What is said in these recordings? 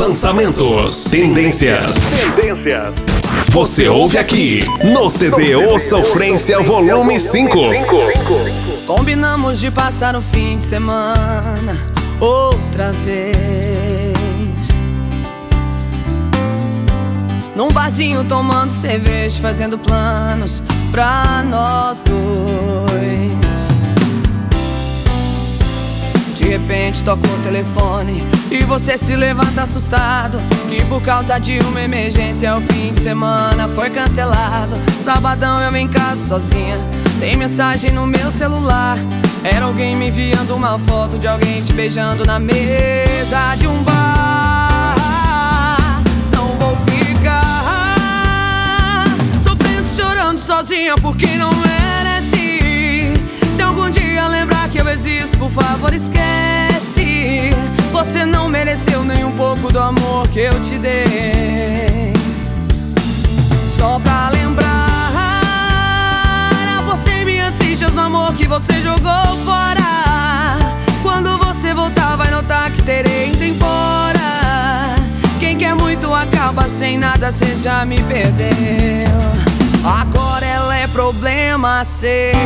Lançamentos, tendências. Você ouve aqui no CD O Sofrência Volume 5. Combinamos de passar o fim de semana outra vez num barzinho tomando cerveja, fazendo planos pra nós dois. De repente toca o telefone e você se levanta assustado, que por causa de uma emergência o fim de semana foi cancelado. Sabadão eu em casa sozinha, tem mensagem no meu celular. Era alguém me enviando uma foto de alguém te beijando na mesa de um bar. Não vou ficar sofrendo, chorando sozinha porque não merece. Se algum dia lembrar que eu existo, por favor esquece. Você não mereceu nem um pouco do amor que eu te dei. Só pra lembrar, apostei minhas fichas no amor que você jogou fora. Quando você voltar vai notar que terei ido embora. Quem quer muito acaba sem nada, cê já me perdeu. Agora ela é problema seu.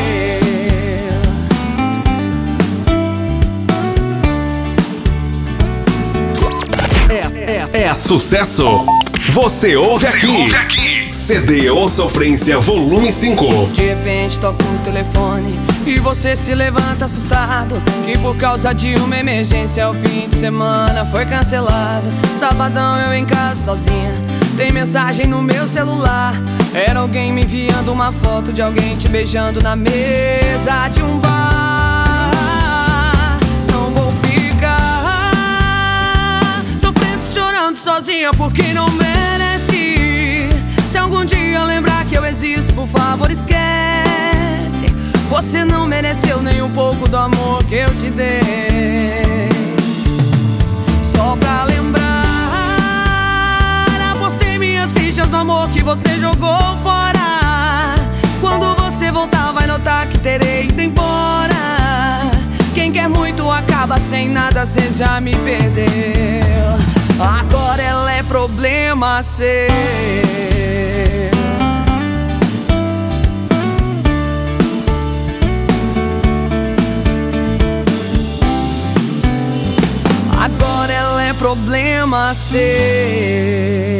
É sucesso. Você ouve aqui. CD O Sofrência Volume 5. De repente toca o telefone e você se levanta assustado, que por causa de uma emergência o fim de semana foi cancelado. Sabadão eu em casa sozinha, tem mensagem no meu celular. Era alguém me enviando uma foto de alguém te beijando na mesa de um bar. Não vou ficar sofrendo, chorando sozinha porque não merece. Se algum dia lembrar que eu existo, por favor esquece. Você não mereceu nem um pouco do amor que eu te dei. Só pra lembrar, apostei minhas fichas no amor que você jogou fora. Quando você voltar vai notar que terei ido embora. Quem quer muito acaba sem nada, cê já me perdeu. Agora ela é problema seu. Agora ela é problema seu.